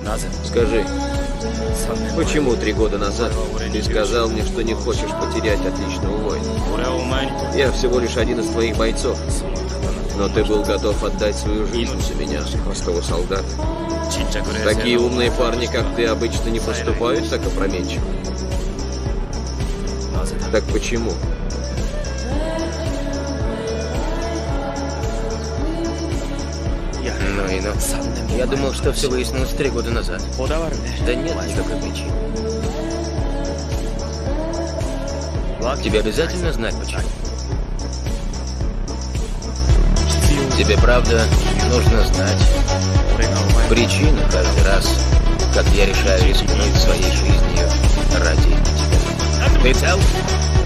Скажи, почему 3 года назад ты сказал мне, что не хочешь потерять отличного воина? Я всего лишь один из твоих бойцов, но ты был готов отдать свою жизнь за меня, простого солдата. Такие умные парни, как ты, обычно не поступают так опрометчиво. Так почему? Я думал, что все выяснилось 3 года назад. Да нет никакой причины. Тебе обязательно знать, почему? Тебе, правда, нужно знать причину каждый раз, как я решаю рискнуть своей жизнью ради тебя. Ты цел?